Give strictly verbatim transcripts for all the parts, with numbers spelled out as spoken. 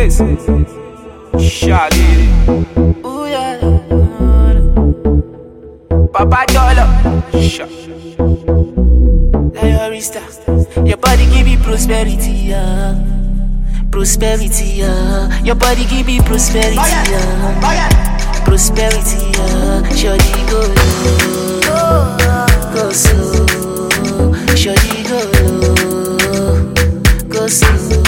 face. Shaggy. Ooh yeah. Papa Dollar. Shut. Diarista. Your body give me prosperity, yeah. Prosperity, yeah. Your body give me prosperity, yeah. Prosperity, yeah. Shorty go low, go slow. Shorty go low, go slow.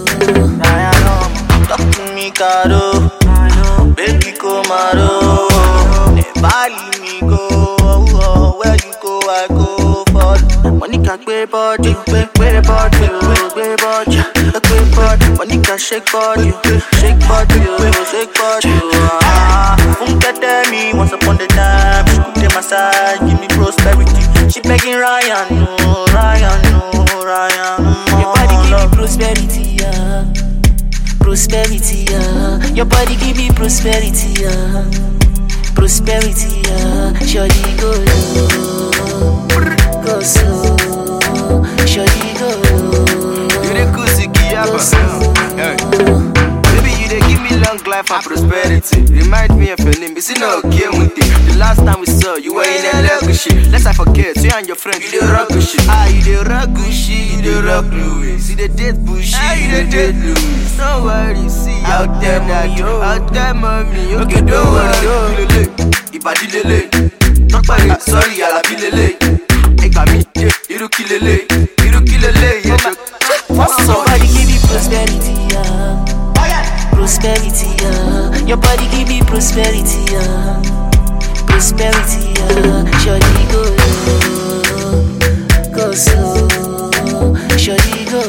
I know, talk to me, caro. Baby, come out. Never leave me go. Oh, where you go, I go follow. Money can pay body, pay pay body, pay body, pay body. Money can shake body, shake body, shake body. Ah, Funke tell me once upon the time she could take my side, give me prosperity. She begging Ryan, no, Ryan, no, Ryan. No. Your body give me prosperity, yeah. Prosperity, yeah. Your body give me prosperity, yeah. Prosperity, yeah. Shorty go low, go slow. Shorty go low, You the kusi go slow. hey. Baby, you dey give me long life and prosperity. Remind me of your name, is it not okay with it? The last time we saw you were in a legal shit. Let's I forget, you and your friend, you dey rock good shit. Ah, you dey rock good shit, you dey rock Louis. You dey date bullshit, you dey date Louis. Don't worry, see out there, mommy, out there, mommy. Okay, don't worry, Ibadi lele, talk about it, sorry, Alabi lele. Egba mi, iruki lele, iruki lele. Somebody give me prosperity, yeah. Prosperity, yeah. Your body give me prosperity, yeah. Prosperity, yeah. Shorty go low, go slow. Shorty go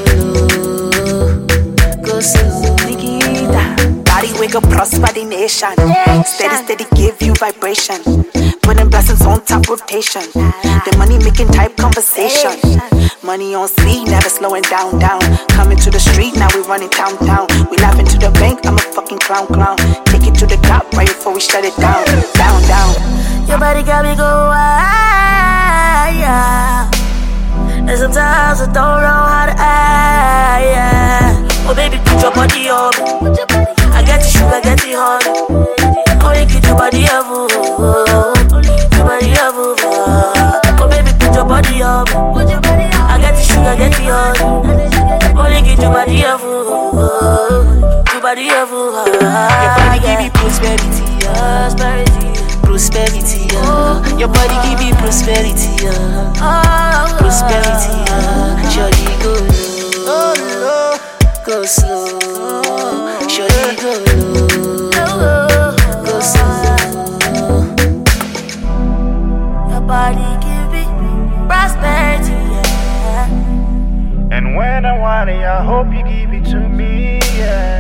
low, go slow. Nikita, body wake up, prosper the nation. Steady, steady, give you vibration. Putting blessings on top rotation. The money making type conversation. Money on speed, never slowing down, down. Coming to the street, now we running town, town. We laughing to the bank, I'm a fucking clown, clown. Take it to the top right before we shut it down, down, down. Your body got me go higher. And sometimes I don't know how to act, yeah. Oh baby, put your body on me. I get the sugar, get the honey. Oh, you get your body up, oh, your body up, oh baby, put your body on me. I get the sugar, get the honey. Oh, you get your body up, oh, your body up, oh. Your body give me prosperity, yeah. Prosperity. Prosperity, yeah. Your body give me prosperity, yeah. Prosperity, yeah. Shorty go low, go slow. Shorty go low, go slow. Your body give me prosperity, yeah. And when I want it, I hope you give it to me, yeah.